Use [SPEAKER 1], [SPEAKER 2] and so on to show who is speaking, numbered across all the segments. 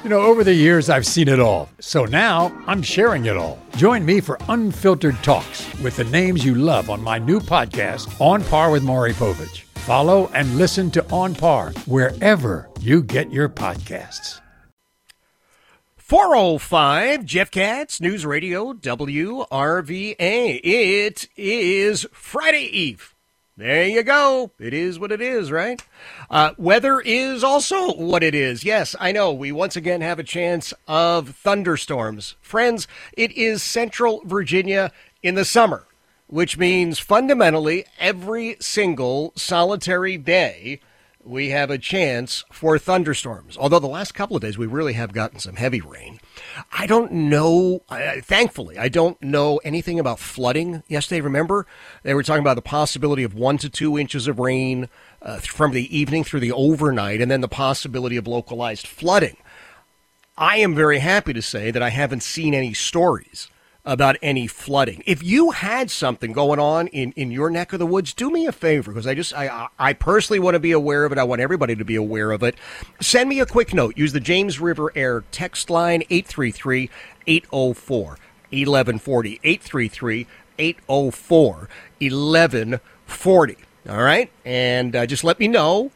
[SPEAKER 1] Over the years, I've seen it all. So now I'm sharing it all. Join me for Unfiltered Talks with the names you love on my new podcast, On Par with Maury Povich. Follow and listen to On Par wherever you get your podcasts.
[SPEAKER 2] 4:05, Jeff Katz, News Radio, WRVA. It is Friday Eve. There you go. It is what it is, right? Weather is also what it is. Yes, I know. We once again have a chance of thunderstorms. Friends, it is Central Virginia in the summer, which means fundamentally every single solitary day we have a chance for thunderstorms. Although the last couple of days we really have gotten some heavy rain. I don't know, thankfully, I don't know anything about flooding. Yesterday, remember, they were talking about the possibility of 1 to 2 inches of rain from the evening through the overnight, and then the possibility of localized flooding. I am very happy to say that I haven't seen any stories about any flooding. If you had something going on in your neck of the woods, do me a favor, because I personally want to be aware of it. I want everybody to be aware of it. Send me a quick note. Use the James River Air text line 833-804-1140. 833-804-1140. All right? And just let me know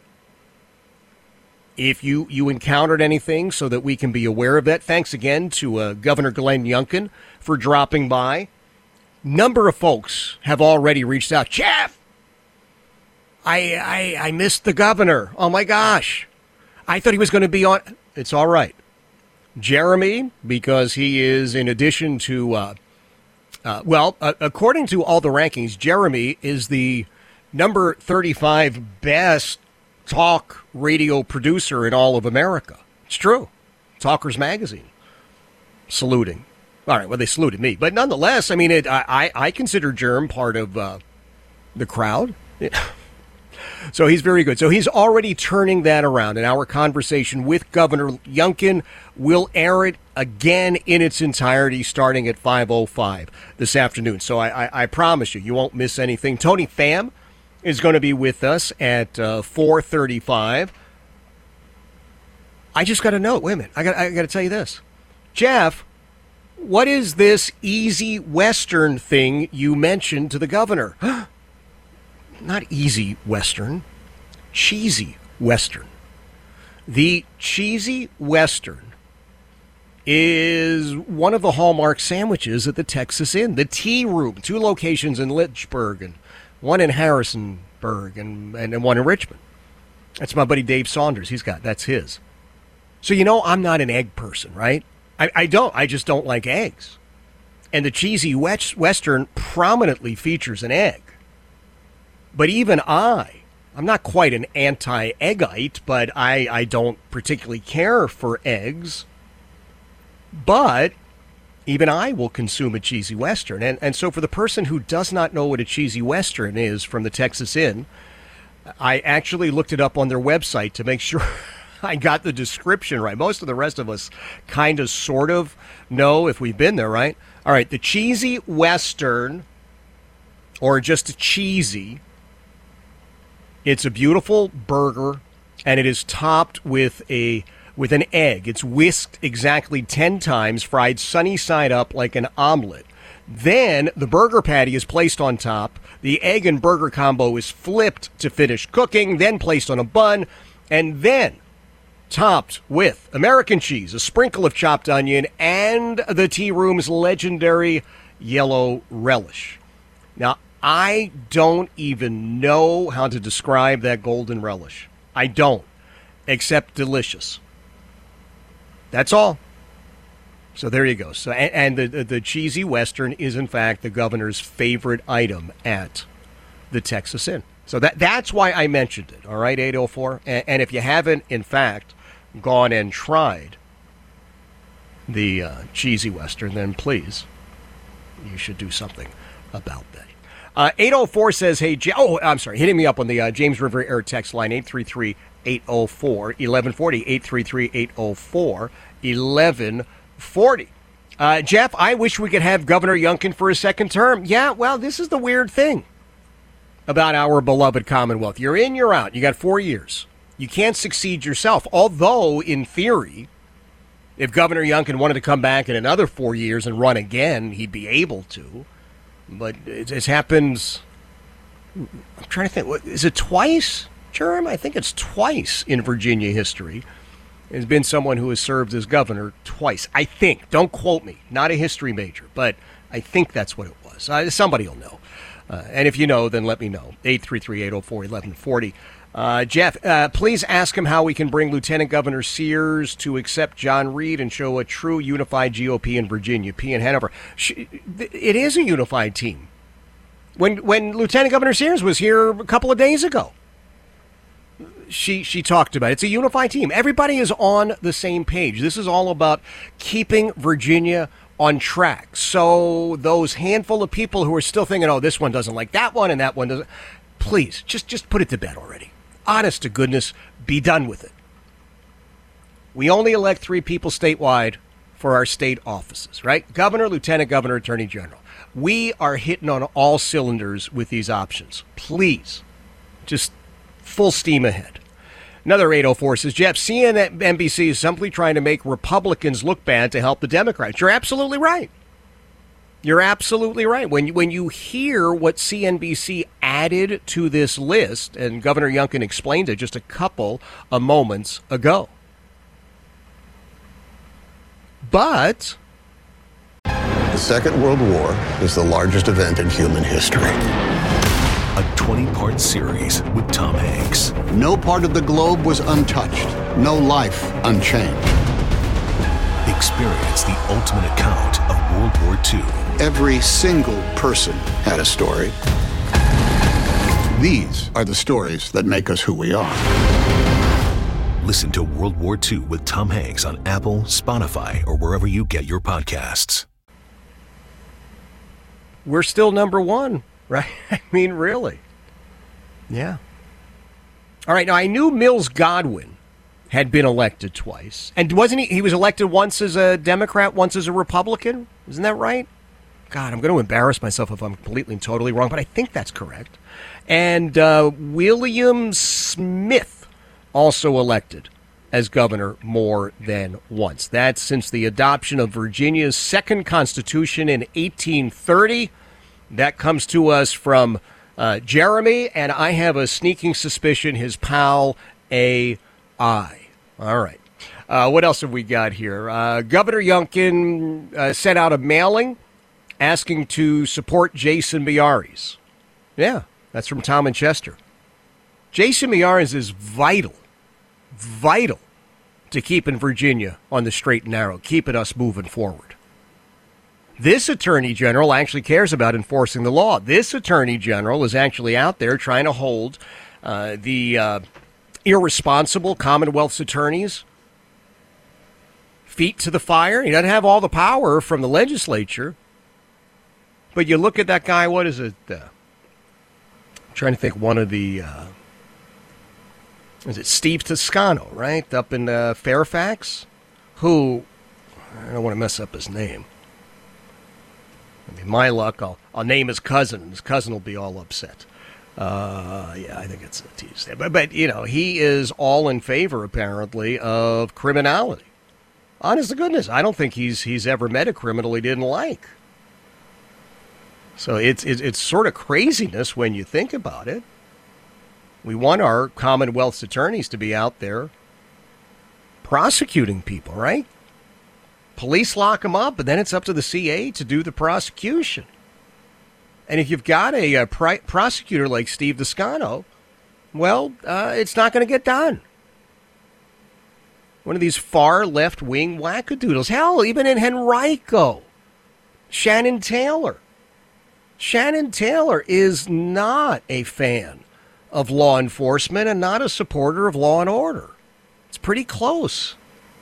[SPEAKER 2] if you encountered anything so that we can be aware of that. Thanks again to Governor Glenn Youngkin for dropping by. Number of folks have already reached out. Jeff, I missed the governor. Oh, my gosh. I thought he was going to be on. It's all right. Jeremy, because he is, in addition to, according to all the rankings, Jeremy is the number 35 best talk radio producer in all of America. It's true. Talkers Magazine saluting. All right, well, they saluted me. But nonetheless, I mean, I consider Jerm part of the crowd. Yeah. So he's very good. So he's already turning that around. And our conversation with Governor Youngkin will air it again in its entirety starting at 5:05 this afternoon. So I promise you won't miss anything. Tony Pham is going to be with us at 4:35. I just got a note. Wait a minute. I got to tell you this. Jeff, what is this easy Western thing you mentioned to the governor? Not easy Western. Cheesy Western. The Cheesy Western is one of the hallmark sandwiches at the Texas Inn. The Tea Room. 2 locations in Lynchburg and one in Harrisonburg and one in Richmond. That's my buddy Dave Saunders. That's his. So, I'm not an egg person, right? I just don't like eggs. And the Cheesy Western prominently features an egg. But even I'm not quite an anti-eggite, but I don't particularly care for eggs. But even I will consume a Cheesy Western. And so for the person who does not know what a Cheesy Western is from the Texas Inn, I actually looked it up on their website to make sure I got the description right. Most of the rest of us kind of sort of know if we've been there, right? All right, the Cheesy Western, or just a cheesy, it's a beautiful burger, and it is topped with an egg. It's whisked exactly 10 times, fried sunny side up like an omelet. Then the burger patty is placed on top. The egg and burger combo is flipped to finish cooking, then placed on a bun, and then topped with American cheese, a sprinkle of chopped onion, and the Tea Room's legendary yellow relish. Now, I don't even know how to describe that golden relish. I don't, except delicious. That's all. So there you go. So and the Cheesy Western is, in fact, the governor's favorite item at the Texas Inn. So that's why I mentioned it, all right, 804? And if you haven't, in fact, gone and tried the Cheesy Western, then please, you should do something about that. 804 says, hey, hitting me up on the James River Air text line, 833-804-1140, 833-804-1140. Jeff, I wish we could have Governor Youngkin for a second term. Yeah, well, this is the weird thing about our beloved Commonwealth. You're in, you're out. You got 4 years. You can't succeed yourself, although, in theory, If Governor Youngkin wanted to come back in another 4 years and run again, he'd be able to. But it's happened, I'm trying to think, is it twice, Jerem? I think it's twice in Virginia history. There's been someone who has served as governor twice, I think. Don't quote me. Not a history major, but I think that's what it was. Somebody will know. And if you know, then let me know. 833-804-1140. Jeff, please ask him how we can bring Lieutenant Governor Sears to accept John Reed and show a true unified GOP in Virginia. P. in Hanover. It is a unified team. When Lieutenant Governor Sears was here a couple of days ago, she talked about it. It's a unified team. Everybody is on the same page. This is all about keeping Virginia on track. So those handful of people who are still thinking, oh, this one doesn't like that one and that one doesn't, please, just put it to bed already. Honest to goodness, be done with it. We only elect 3 people statewide for our state offices, right? Governor, lieutenant governor, attorney general. We are hitting on all cylinders with these options. Please, just full steam ahead. Another 804 says, Jeff, CNBC is simply trying to make Republicans look bad to help the Democrats. You're absolutely right. You're absolutely right. When you hear what CNBC added to this list, and Governor Youngkin explained it just a couple of moments ago. But
[SPEAKER 3] the Second World War is the largest event in human history.
[SPEAKER 4] A 20-part series with Tom Hanks.
[SPEAKER 3] No part of the globe was untouched. No life unchanged.
[SPEAKER 4] Experience the ultimate account of World War II.
[SPEAKER 3] Every single person had a story. These are the stories that make us who we are.
[SPEAKER 4] Listen to World War II with Tom Hanks on Apple, Spotify, or wherever you get your podcasts.
[SPEAKER 2] We're still number one, right? I mean, really. Yeah. All right, now I knew Mills Godwin had been elected twice. And wasn't he was elected once as a Democrat, once as a Republican? Isn't that right? God, I'm going to embarrass myself if I'm completely and totally wrong, but I think that's correct. And William Smith also elected as governor more than once. That's since the adoption of Virginia's second constitution in 1830. That comes to us from Jeremy, and I have a sneaking suspicion his pal A.I. All right. What else have we got here? Governor Youngkin sent out a mailing asking to support Jason Miyares. Yeah, that's from Tom and Chester. Jason Miyares is vital to keeping Virginia on the straight and narrow, keeping us moving forward. This attorney general actually cares about enforcing the law. This attorney general is actually out there trying to hold the irresponsible Commonwealth's attorneys' feet to the fire. He doesn't have all the power from the legislature. But you look at that guy, what is it? I'm trying to think one of the, is it Steve Toscano, right? Up in Fairfax? Who, I don't want to mess up his name. I mean, my luck, I'll name his cousin. His cousin will be all upset. Yeah, I think it's a Tuesday. But, you know, he is all in favor, apparently, of criminality. Honest to goodness, I don't think he's ever met a criminal he didn't like. So it's sort of craziness when you think about it. We want our Commonwealth's attorneys to be out there prosecuting people, right? Police lock them up, but then it's up to the CA to do the prosecution. And if you've got a prosecutor like Steve Toscano, well, it's not going to get done. One of these far left-wing wackadoodles. Hell, even in Henrico, Shannon Taylor. Shannon Taylor is not a fan of law enforcement and not a supporter of law and order. It's pretty close.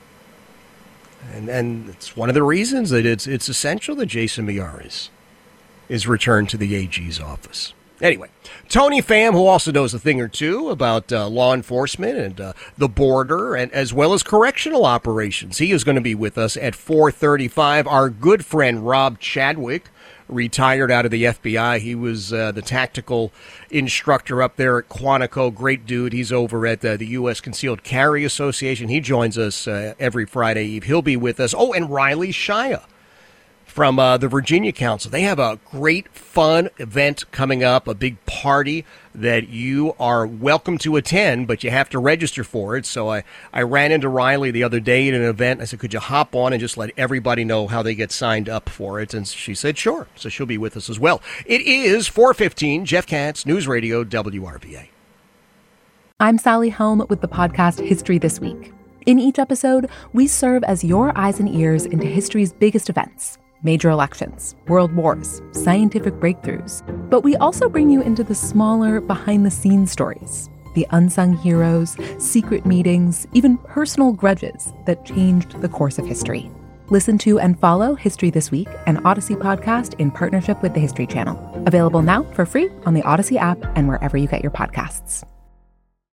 [SPEAKER 2] And it's one of the reasons that it's essential that Jason Miyares is returned to the AG's office. Anyway, Tony Pham, who also knows a thing or two about law enforcement and the border, and as well as correctional operations. He is going to be with us at 4:35. Our good friend Rob Chadwick retired out of the FBI. He was the tactical instructor up there at Quantico. Great dude. He's over at the U.S. Concealed Carry Association. He joins us every Friday Eve. He'll be with us. Oh, and Riley Shia from the Virginia Council. They have a great, fun event coming up, a big party that you are welcome to attend, but you have to register for it. So I ran into Riley the other day at an event. I said, could you hop on and just let everybody know how they get signed up for it? And she said, sure. So she'll be with us as well. It is 4:15, Jeff Katz, News Radio, WRVA.
[SPEAKER 5] I'm Sally Helm with the podcast History This Week. In each episode, we serve as your eyes and ears into history's biggest events. Major elections, world wars, scientific breakthroughs. But we also bring you into the smaller, behind-the-scenes stories, the unsung heroes, secret meetings, even personal grudges that changed the course of history. Listen to and follow History This Week, an Odyssey podcast in partnership with the History Channel. Available now for free on the Odyssey app and wherever you get your podcasts.